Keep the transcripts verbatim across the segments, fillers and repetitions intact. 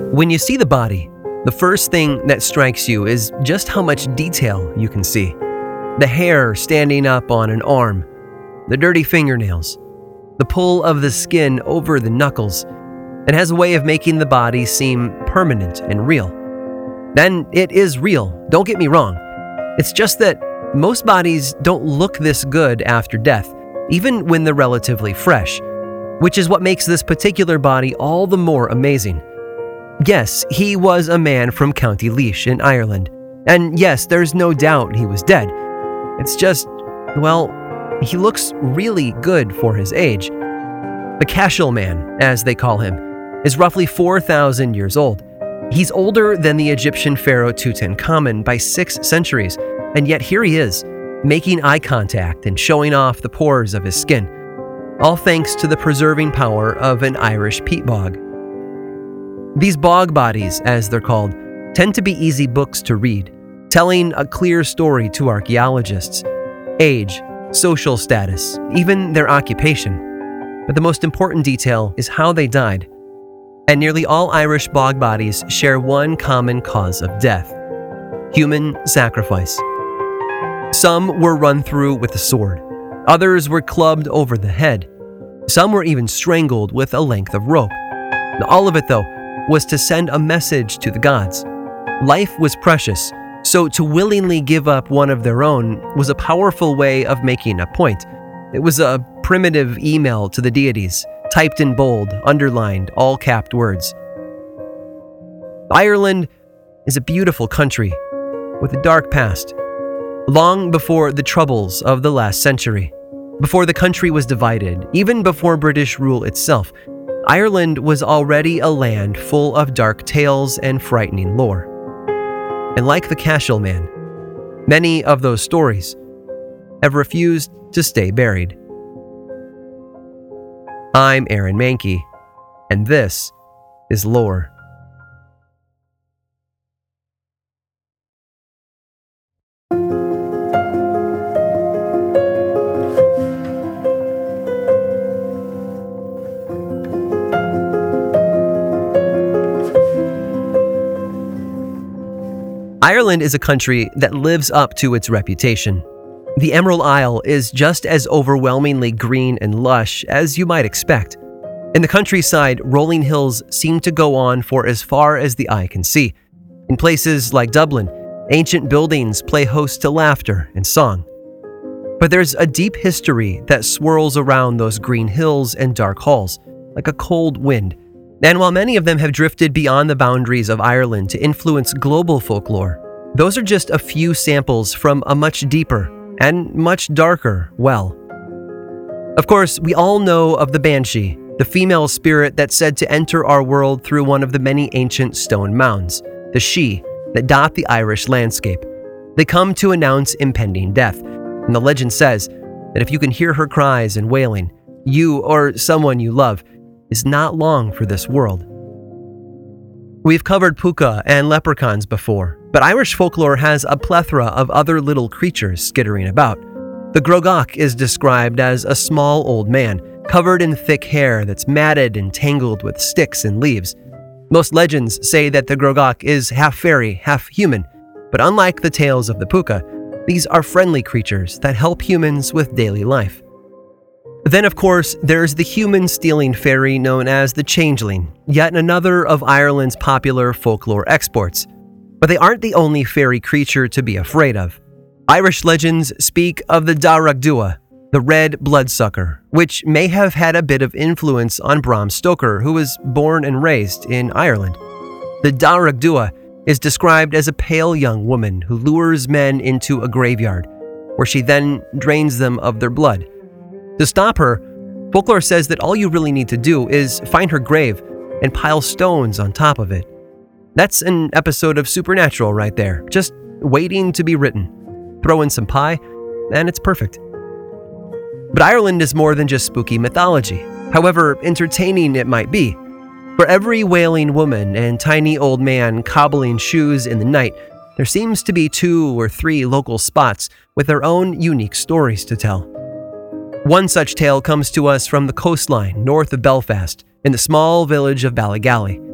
When you see the body, the first thing that strikes you is just how much detail you can see. The hair standing up on an arm, the dirty fingernails, the pull of the skin over the knuckles. It has a way of making the body seem permanent and real. Then it is real, don't get me wrong. It's just that most bodies don't look this good after death, even when they're relatively fresh, which is what makes this particular body all the more amazing. Yes, he was a man from County Laois in Ireland, and yes, there's no doubt he was dead. It's just, well, he looks really good for his age. The Cashel Man, as they call him, is roughly four thousand years old. He's older than the Egyptian pharaoh Tutankhamun by six centuries, and yet here he is, making eye contact and showing off the pores of his skin, all thanks to the preserving power of an Irish peat bog. These bog bodies, as they're called, tend to be easy books to read, telling a clear story to archaeologists: age, social status, even their occupation. But the most important detail is how they died. And nearly all Irish bog bodies share one common cause of death: human sacrifice. Some were run through with a sword. Others were clubbed over the head. Some were even strangled with a length of rope. All of it, though, was to send a message to the gods. Life was precious, so to willingly give up one of their own was a powerful way of making a point. It was a primitive email to the deities, typed in bold, underlined, all-capped words. Ireland is a beautiful country with a dark past. Long before the troubles of the last century, before the country was divided, even before British rule itself, Ireland was already a land full of dark tales and frightening lore. And like the Cashel Man, many of those stories have refused to stay buried. I'm Aaron Mahnke, and this is Lore. Ireland is a country that lives up to its reputation. The Emerald Isle is just as overwhelmingly green and lush as you might expect. In the countryside, rolling hills seem to go on for as far as the eye can see. In places like Dublin, ancient buildings play host to laughter and song. But there's a deep history that swirls around those green hills and dark halls, like a cold wind. And while many of them have drifted beyond the boundaries of Ireland to influence global folklore, those are just a few samples from a much deeper and much darker well. Of course, we all know of the Banshee, the female spirit that's said to enter our world through one of the many ancient stone mounds, the Sidhe, that dot the Irish landscape. They come to announce impending death, and the legend says that if you can hear her cries and wailing, you or someone you love is not long for this world. We've covered puka and leprechauns before, but Irish folklore has a plethora of other little creatures skittering about. The Grogach is described as a small old man, covered in thick hair that's matted and tangled with sticks and leaves. Most legends say that the Grogach is half fairy, half human, but unlike the tales of the puka, these are friendly creatures that help humans with daily life. Then, of course, there's the human-stealing fairy known as the Changeling, yet another of Ireland's popular folklore exports. But they aren't the only fairy creature to be afraid of. Irish legends speak of the Darug Dua, the red bloodsucker, which may have had a bit of influence on Bram Stoker, who was born and raised in Ireland. The Darug Dua is described as a pale young woman who lures men into a graveyard, where she then drains them of their blood. To stop her, folklore says that all you really need to do is find her grave and pile stones on top of it. That's an episode of Supernatural right there, just waiting to be written. Throw in some pie, and it's perfect. But Ireland is more than just spooky mythology, however entertaining it might be. For every wailing woman and tiny old man cobbling shoes in the night, there seems to be two or three local spots with their own unique stories to tell. One such tale comes to us from the coastline north of Belfast, in the small village of Ballygally.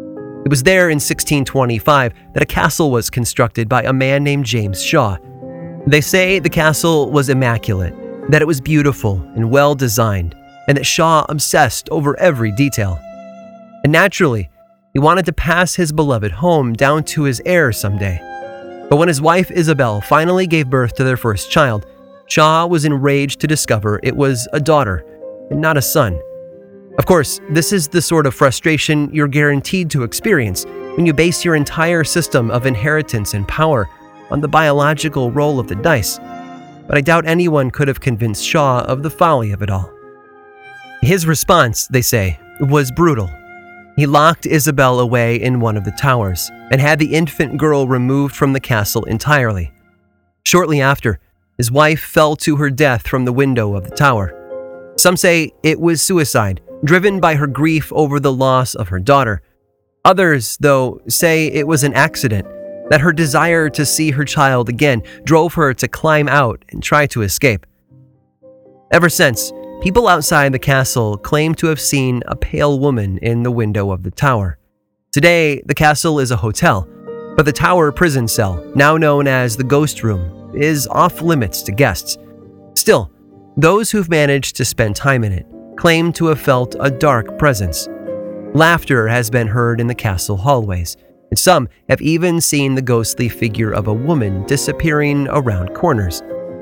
It was there in sixteen twenty-five that a castle was constructed by a man named James Shaw. They say the castle was immaculate, that it was beautiful and well designed, and that Shaw obsessed over every detail. And naturally, he wanted to pass his beloved home down to his heir someday. But when his wife Isabel finally gave birth to their first child, Shaw was enraged to discover it was a daughter and not a son. Of course, this is the sort of frustration you're guaranteed to experience when you base your entire system of inheritance and power on the biological roll of the dice. But I doubt anyone could have convinced Shaw of the folly of it all. His response, they say, was brutal. He locked Isabel away in one of the towers and had the infant girl removed from the castle entirely. Shortly after, his wife fell to her death from the window of the tower. Some say it was suicide, driven by her grief over the loss of her daughter. Others, though, say it was an accident, that her desire to see her child again drove her to climb out and try to escape. Ever since, people outside the castle claim to have seen a pale woman in the window of the tower. Today, the castle is a hotel, but the tower prison cell, now known as the Ghost Room, is off limits to guests. Still, those who've managed to spend time in it claim to have felt a dark presence. Laughter has been heard in the castle hallways, and some have even seen the ghostly figure of a woman disappearing around corners.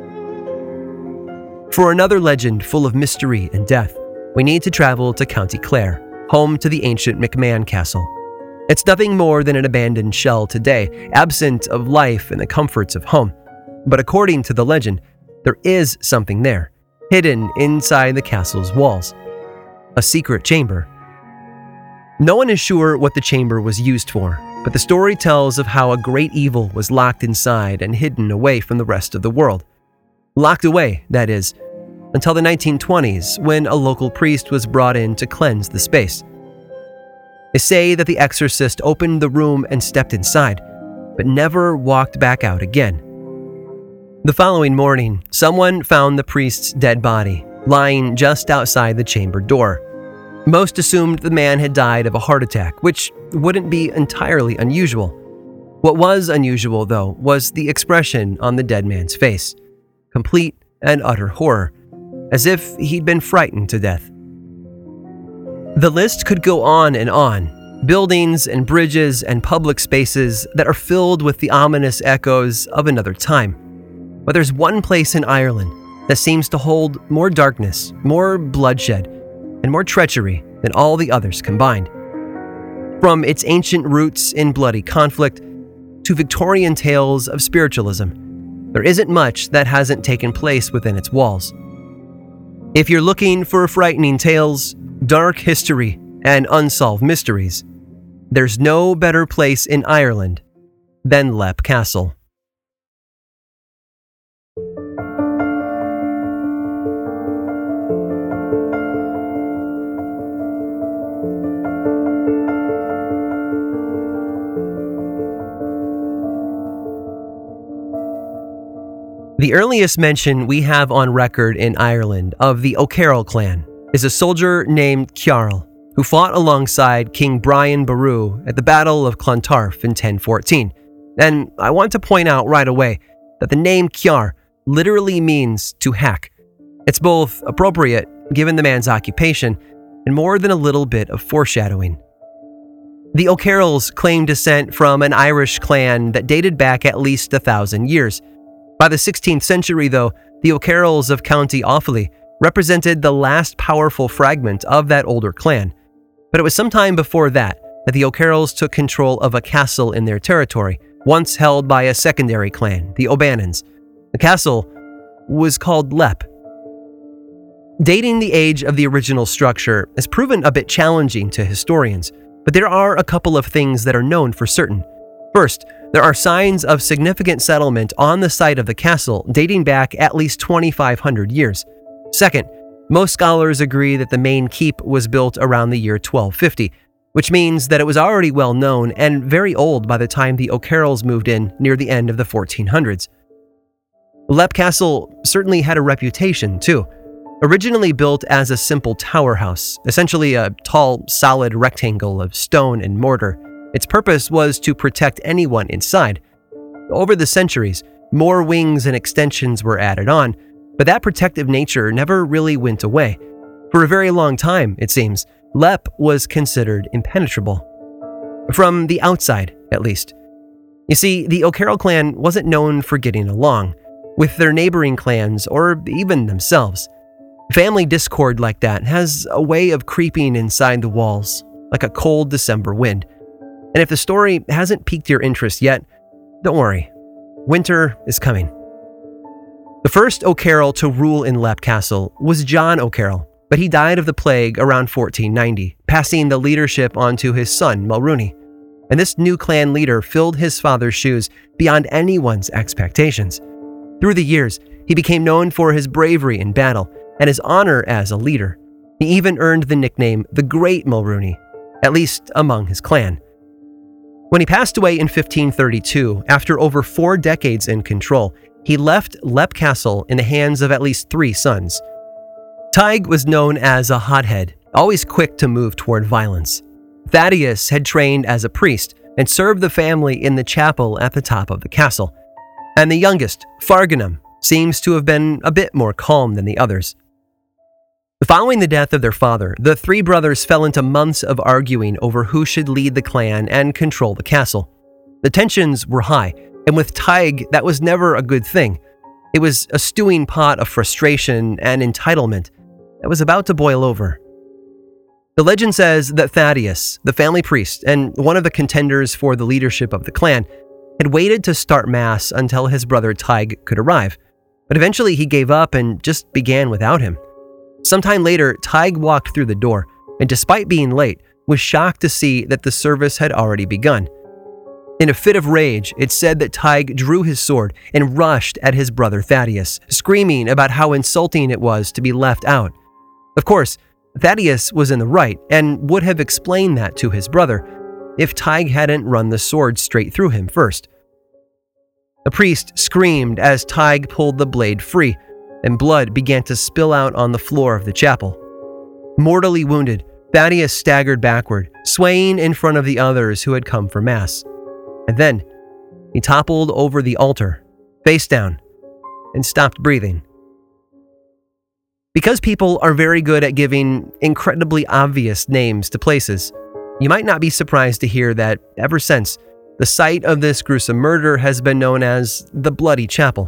For another legend full of mystery and death, we need to travel to County Clare, home to the ancient McMahon Castle. It's nothing more than an abandoned shell today, absent of life and the comforts of home. But according to the legend, there is something there, hidden inside the castle's walls. A secret chamber. No one is sure what the chamber was used for, but the story tells of how a great evil was locked inside and hidden away from the rest of the world. Locked away, that is, until the nineteen twenties, when a local priest was brought in to cleanse the space. They say that the exorcist opened the room and stepped inside, but never walked back out again. The following morning, someone found the priest's dead body, lying just outside the chamber door. Most assumed the man had died of a heart attack, which wouldn't be entirely unusual. What was unusual, though, was the expression on the dead man's face. Complete and utter horror, as if he'd been frightened to death. The list could go on and on. Buildings and bridges and public spaces that are filled with the ominous echoes of another time. But there's one place in Ireland that seems to hold more darkness, more bloodshed, and more treachery than all the others combined. From its ancient roots in bloody conflict to Victorian tales of spiritualism, there isn't much that hasn't taken place within its walls. If you're looking for frightening tales, dark history, and unsolved mysteries, there's no better place in Ireland than Leap Castle. The earliest mention we have on record in Ireland of the O'Carroll clan is a soldier named Ciarl, who fought alongside King Brian Boru at the Battle of Clontarf in ten fourteen. And I want to point out right away that the name Ciar literally means to hack. It's both appropriate, given the man's occupation, and more than a little bit of foreshadowing. The O'Carrolls claim descent from an Irish clan that dated back at least a thousand years. By the sixteenth century, though, the O'Carrolls of County Offaly represented the last powerful fragment of that older clan. But it was sometime before that that the O'Carrolls took control of a castle in their territory, once held by a secondary clan, the O'Bannons. The castle was called Leap. Dating the age of the original structure has proven a bit challenging to historians, but there are a couple of things that are known for certain. First, there are signs of significant settlement on the site of the castle dating back at least twenty-five hundred years. Second, most scholars agree that the main keep was built around the year twelve fifty, which means that it was already well known and very old by the time the O'Carrolls moved in near the end of the fourteen hundreds. Leap Castle certainly had a reputation, too. Originally built as a simple tower house, essentially a tall, solid rectangle of stone and mortar, Its purpose was to protect anyone inside. Over the centuries, more wings and extensions were added on, but that protective nature never really went away. For a very long time, it seems, Leap was considered impenetrable. From the outside, at least. You see, the O'Carroll clan wasn't known for getting along with their neighboring clans or even themselves. Family discord like that has a way of creeping inside the walls, like a cold December wind. And if the story hasn't piqued your interest yet, don't worry. Winter is coming. The first O'Carroll to rule in Leap Castle was John O'Carroll, but he died of the plague around fourteen ninety, passing the leadership on to his son, Mulrooney. And this new clan leader filled his father's shoes beyond anyone's expectations. Through the years, he became known for his bravery in battle and his honor as a leader. He even earned the nickname the Great Mulrooney, at least among his clan. When he passed away in fifteen thirty-two, after over four decades in control, he left Leap Castle in the hands of at least three sons. Tig was known as a hothead, always quick to move toward violence. Thaddeus had trained as a priest and served the family in the chapel at the top of the castle. And the youngest, Farganum, seems to have been a bit more calm than the others. Following the death of their father, the three brothers fell into months of arguing over who should lead the clan and control the castle. The tensions were high, and with Tig, that was never a good thing. It was a stewing pot of frustration and entitlement that was about to boil over. The legend says that Thaddeus, the family priest and one of the contenders for the leadership of the clan, had waited to start mass until his brother Tig could arrive, but eventually he gave up and just began without him. Sometime later, Tig walked through the door, and despite being late, was shocked to see that the service had already begun. In a fit of rage, it said that Tig drew his sword and rushed at his brother Thaddeus, screaming about how insulting it was to be left out. Of course, Thaddeus was in the right and would have explained that to his brother if Tig hadn't run the sword straight through him first. The priest screamed as Tig pulled the blade free, and blood began to spill out on the floor of the chapel. Mortally wounded, Thaddeus staggered backward, swaying in front of the others who had come for mass. And then, he toppled over the altar, face down, and stopped breathing. Because people are very good at giving incredibly obvious names to places, you might not be surprised to hear that, ever since, the site of this gruesome murder has been known as the Bloody Chapel.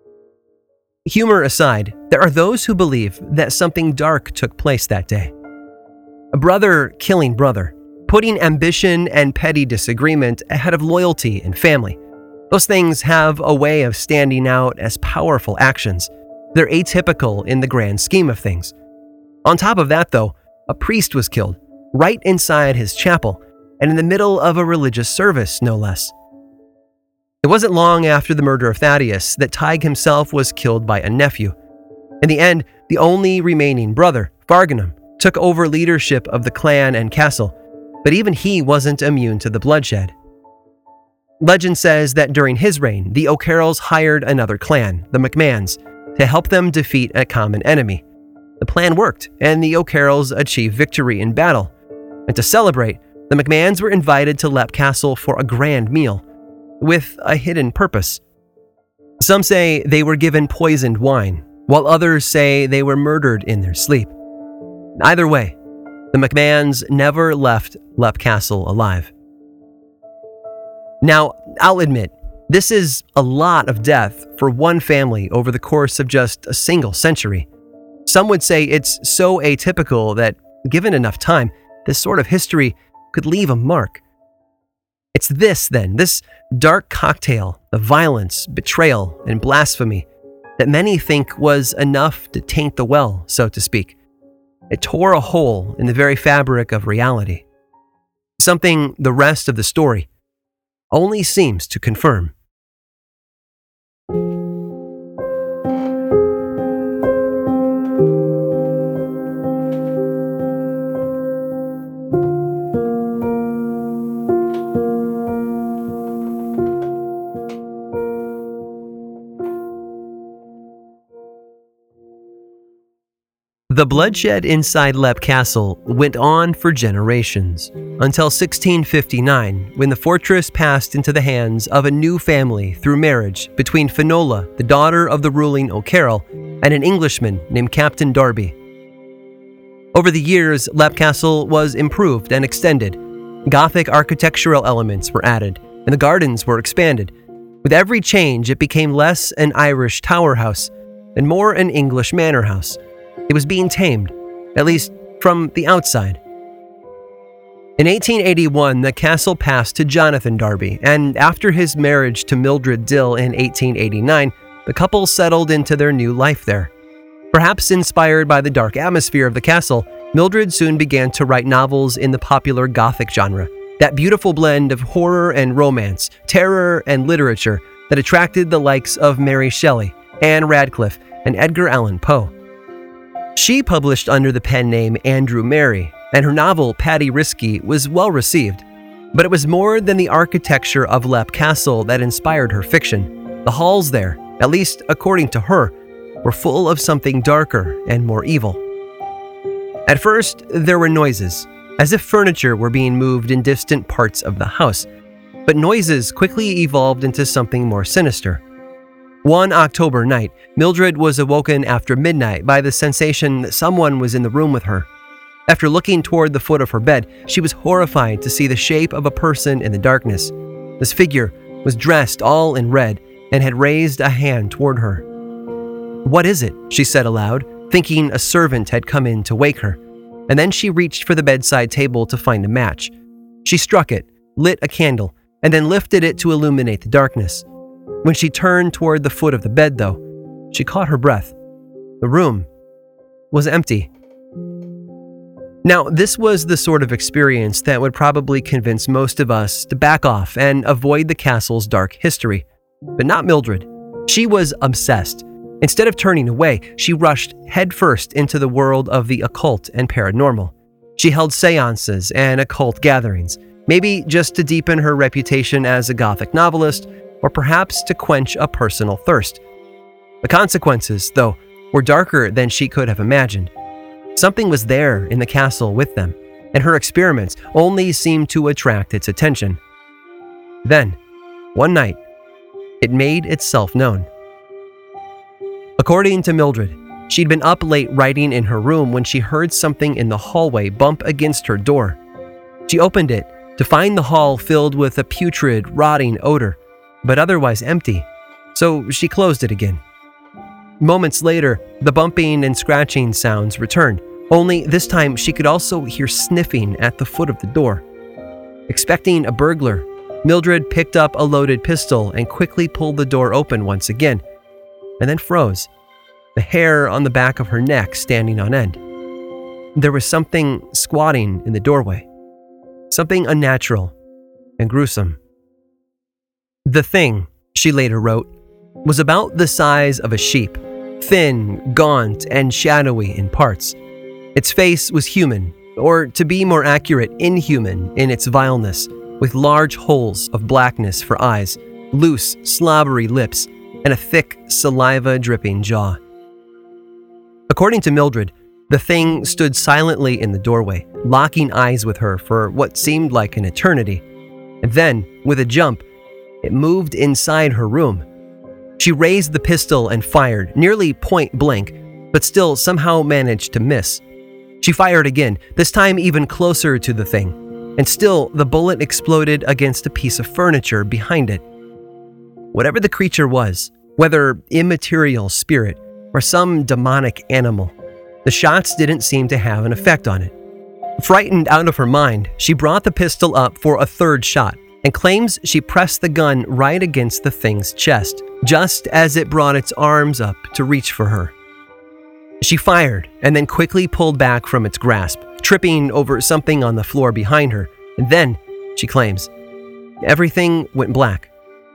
Humor aside, there are those who believe that something dark took place that day. A brother killing brother, putting ambition and petty disagreement ahead of loyalty and family. Those things have a way of standing out as powerful actions. They're atypical in the grand scheme of things. On top of that, though, a priest was killed, right inside his chapel, and in the middle of a religious service, no less. It wasn't long after the murder of Thaddeus that Tig himself was killed by a nephew. In the end, the only remaining brother, Farganum, took over leadership of the clan and castle, but even he wasn't immune to the bloodshed. Legend says that during his reign, the O'Carrolls hired another clan, the McMahons, to help them defeat a common enemy. The plan worked, and the O'Carrolls achieved victory in battle. And to celebrate, the McMahons were invited to Leap Castle for a grand meal, with a hidden purpose. Some say they were given poisoned wine, while others say they were murdered in their sleep. Either way, the McMahons never left Leap Castle alive. Now, I'll admit, this is a lot of death for one family over the course of just a single century. Some would say it's so atypical that, given enough time, this sort of history could leave a mark. It's this, then, this dark cocktail of violence, betrayal, and blasphemy that many think was enough to taint the well, so to speak. It tore a hole in the very fabric of reality. Something the rest of the story only seems to confirm. The bloodshed inside Leap Castle went on for generations, until sixteen fifty-nine, when the fortress passed into the hands of a new family through marriage between Finola, the daughter of the ruling O'Carroll, and an Englishman named Captain Darby. Over the years, Leap Castle was improved and extended. Gothic architectural elements were added, and the gardens were expanded. With every change, it became less an Irish tower house and more an English manor house. It was being tamed, at least from the outside. In eighteen eighty-one, the castle passed to Jonathan Darby, and after his marriage to Mildred Dill in eighteen eighty-nine, the couple settled into their new life there. Perhaps inspired by the dark atmosphere of the castle, Mildred soon began to write novels in the popular Gothic genre, that beautiful blend of horror and romance, terror and literature that attracted the likes of Mary Shelley, Anne Radcliffe, and Edgar Allan Poe. She published under the pen name Andrew Mary, and her novel Paddy Risky was well received. But it was more than the architecture of Leap Castle that inspired her fiction. The halls there, at least according to her, were full of something darker and more evil. At first, there were noises, as if furniture were being moved in distant parts of the house, but noises quickly evolved into something more sinister. One October night, Mildred was awoken after midnight by the sensation that someone was in the room with her. After looking toward the foot of her bed, she was horrified to see the shape of a person in the darkness. This figure was dressed all in red and had raised a hand toward her. "What is it?" she said aloud, thinking a servant had come in to wake her. And then she reached for the bedside table to find a match. She struck it, lit a candle, and then lifted it to illuminate the darkness. When she turned toward the foot of the bed, though, she caught her breath. The room was empty. Now, this was the sort of experience that would probably convince most of us to back off and avoid the castle's dark history. But not Mildred. She was obsessed. Instead of turning away, she rushed headfirst into the world of the occult and paranormal. She held seances and occult gatherings, maybe just to deepen her reputation as a Gothic novelist, or perhaps to quench a personal thirst. The consequences, though, were darker than she could have imagined. Something was there in the castle with them, and her experiments only seemed to attract its attention. Then, one night, it made itself known. According to Mildred, she'd been up late writing in her room when she heard something in the hallway bump against her door. She opened it to find the hall filled with a putrid, rotting odor, but otherwise empty, so she closed it again. Moments later, the bumping and scratching sounds returned, only this time she could also hear sniffing at the foot of the door. Expecting a burglar, Mildred picked up a loaded pistol and quickly pulled the door open once again, and then froze, the hair on the back of her neck standing on end. There was something squatting in the doorway, something unnatural and gruesome. The thing, she later wrote, was about the size of a sheep, thin, gaunt, and shadowy in parts. Its face was human, or to be more accurate, inhuman in its vileness, with large holes of blackness for eyes, loose, slobbery lips, and a thick, saliva-dripping jaw. According to Mildred, the thing stood silently in the doorway, locking eyes with her for what seemed like an eternity. And then, with a jump, it moved inside her room. She raised the pistol and fired, nearly point blank, but still somehow managed to miss. She fired again, this time even closer to the thing, and still the bullet exploded against a piece of furniture behind it. Whatever the creature was, whether immaterial spirit or some demonic animal, the shots didn't seem to have an effect on it. Frightened out of her mind, she brought the pistol up for a third shot and claims she pressed the gun right against the thing's chest, just as it brought its arms up to reach for her. She fired and then quickly pulled back from its grasp, tripping over something on the floor behind her, and then, she claims, everything went black.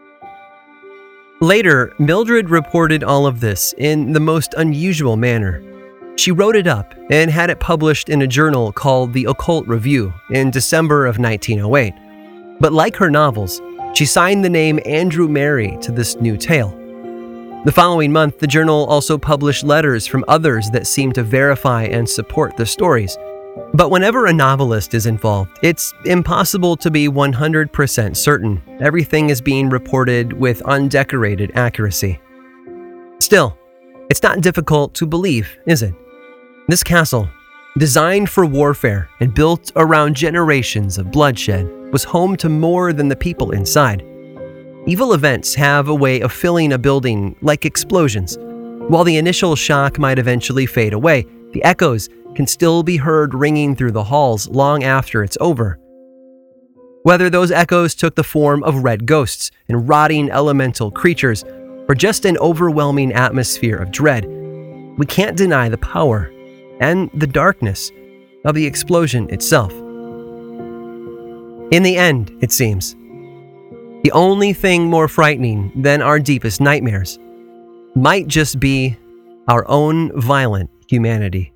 Later, Mildred reported all of this in the most unusual manner. She wrote it up and had it published in a journal called The Occult Review in December of nineteen oh eight. But like her novels, she signed the name Andrew Mary to this new tale. The following month, the journal also published letters from others that seemed to verify and support the stories. But whenever a novelist is involved, it's impossible to be one hundred percent certain everything is being reported with undecorated accuracy. Still, it's not difficult to believe, is it? This castle, designed for warfare and built around generations of bloodshed, was home to more than the people inside. Evil events have a way of filling a building like explosions. While the initial shock might eventually fade away, the echoes can still be heard ringing through the halls long after it's over. Whether those echoes took the form of red ghosts and rotting elemental creatures, or just an overwhelming atmosphere of dread, we can't deny the power and the darkness of the explosion itself. In the end, it seems, the only thing more frightening than our deepest nightmares might just be our own violent humanity.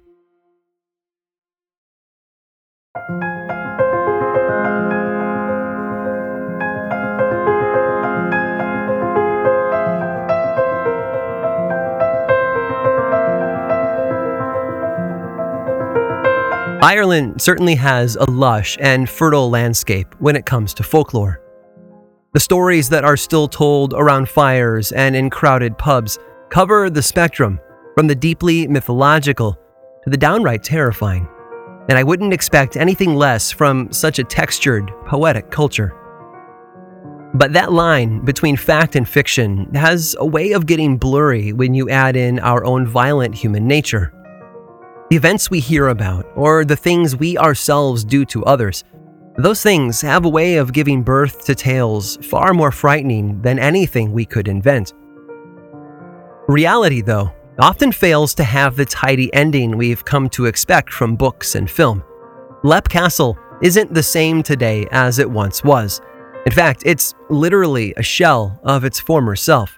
Ireland certainly has a lush and fertile landscape when it comes to folklore. The stories that are still told around fires and in crowded pubs cover the spectrum from the deeply mythological to the downright terrifying, and I wouldn't expect anything less from such a textured, poetic culture. But that line between fact and fiction has a way of getting blurry when you add in our own violent human nature. The events we hear about, or the things we ourselves do to others, those things have a way of giving birth to tales far more frightening than anything we could invent. Reality, though, often fails to have the tidy ending we've come to expect from books and film. Leap Castle isn't the same today as it once was. In fact, it's literally a shell of its former self.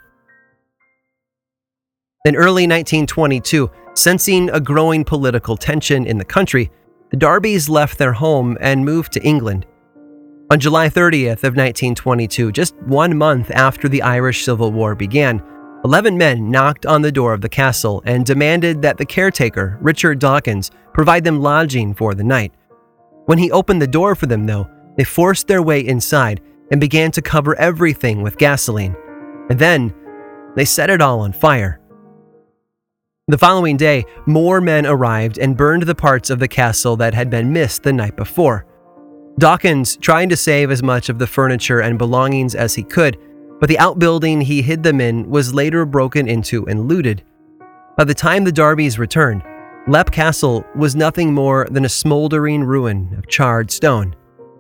In early nineteen twenty-two, sensing a growing political tension in the country, the Darbys left their home and moved to England. On July thirtieth of nineteen twenty-two, just one month after the Irish Civil War began, eleven men knocked on the door of the castle and demanded that the caretaker, Richard Dawkins, provide them lodging for the night. When he opened the door for them, though, they forced their way inside and began to cover everything with gasoline. And then, they set it all on fire. The following day, more men arrived and burned the parts of the castle that had been missed the night before. Dawkins tried to save as much of the furniture and belongings as he could, but the outbuilding he hid them in was later broken into and looted. By the time the Darbys returned, Leap Castle was nothing more than a smoldering ruin of charred stone.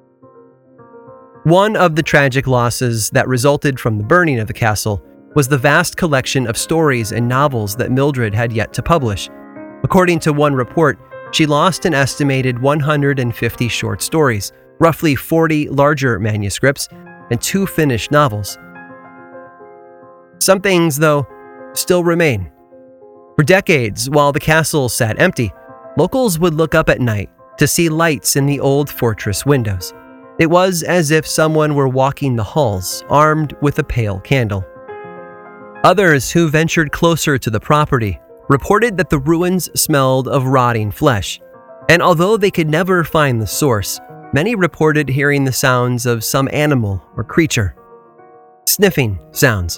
One of the tragic losses that resulted from the burning of the castle was the vast collection of stories and novels that Mildred had yet to publish. According to one report, she lost an estimated one hundred fifty short stories, roughly forty larger manuscripts, and two finished novels. Some things, though, still remain. For decades, while the castle sat empty, locals would look up at night to see lights in the old fortress windows. It was as if someone were walking the halls, armed with a pale candle. Others who ventured closer to the property reported that the ruins smelled of rotting flesh, and although they could never find the source, many reported hearing the sounds of some animal or creature. Sniffing sounds.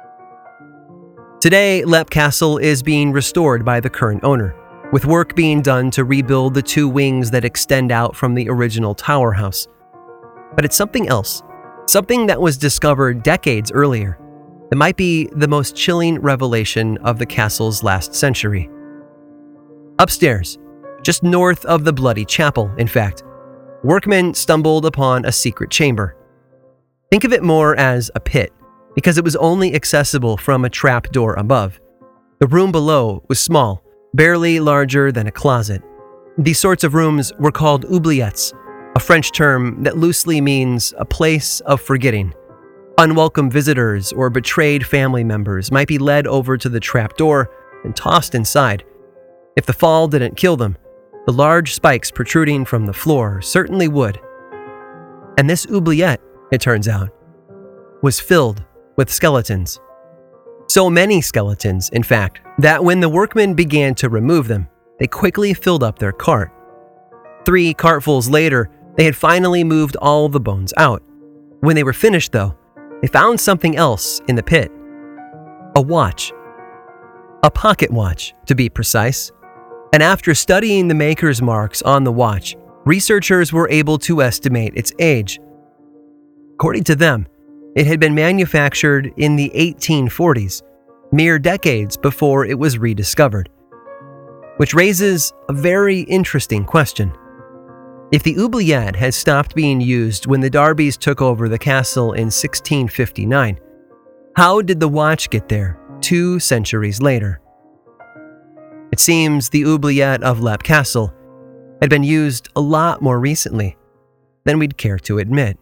Today, Leap Castle is being restored by the current owner, with work being done to rebuild the two wings that extend out from the original tower house. But it's something else, something that was discovered decades earlier. It might be the most chilling revelation of the castle's last century. Upstairs, just north of the Bloody Chapel, in fact, workmen stumbled upon a secret chamber. Think of it more as a pit, because it was only accessible from a trap door above. The room below was small, barely larger than a closet. These sorts of rooms were called oubliettes, a French term that loosely means a place of forgetting. Unwelcome visitors or betrayed family members might be led over to the trapdoor and tossed inside. If the fall didn't kill them, the large spikes protruding from the floor certainly would. And this oubliette, it turns out, was filled with skeletons. So many skeletons, in fact, that when the workmen began to remove them, they quickly filled up their cart. Three cartfuls later, they had finally moved all the bones out. When they were finished, though, they found something else in the pit. A watch. A pocket watch, to be precise. And after studying the maker's marks on the watch, researchers were able to estimate its age. According to them, it had been manufactured in the eighteen forties, mere decades before it was rediscovered. Which raises a very interesting question. If the oubliette had stopped being used when the Darbys took over the castle in sixteen fifty-nine, how did the watch get there two centuries later? It seems the oubliette of Leap Castle had been used a lot more recently than we'd care to admit.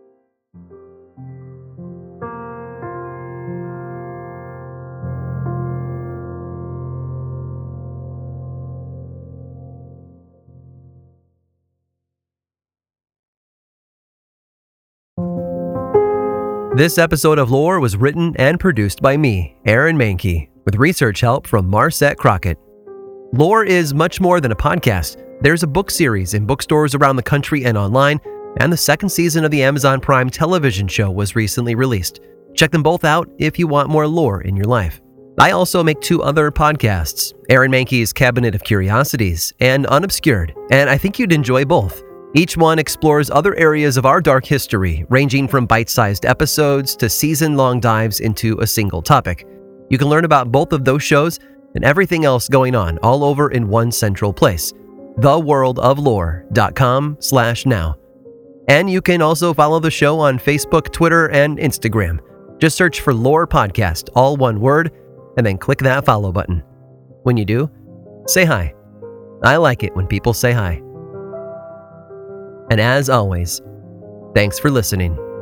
This episode of Lore was written and produced by me, Aaron Mahnke, with research help from Marset Crockett. Lore is much more than a podcast. There's a book series in bookstores around the country and online, and the second season of the Amazon Prime television show was recently released. Check them both out if you want more lore in your life. I also make two other podcasts, Aaron Mahnke's Cabinet of Curiosities and Unobscured, and I think you'd enjoy both. Each one explores other areas of our dark history, ranging from bite-sized episodes to season-long dives into a single topic. You can learn about both of those shows and everything else going on all over in one central place, the world of lore dot com slash now. And you can also follow the show on Facebook, Twitter, and Instagram. Just search for Lore Podcast, all one word, and then click that follow button. When you do, say hi. I like it when people say hi. And as always, thanks for listening.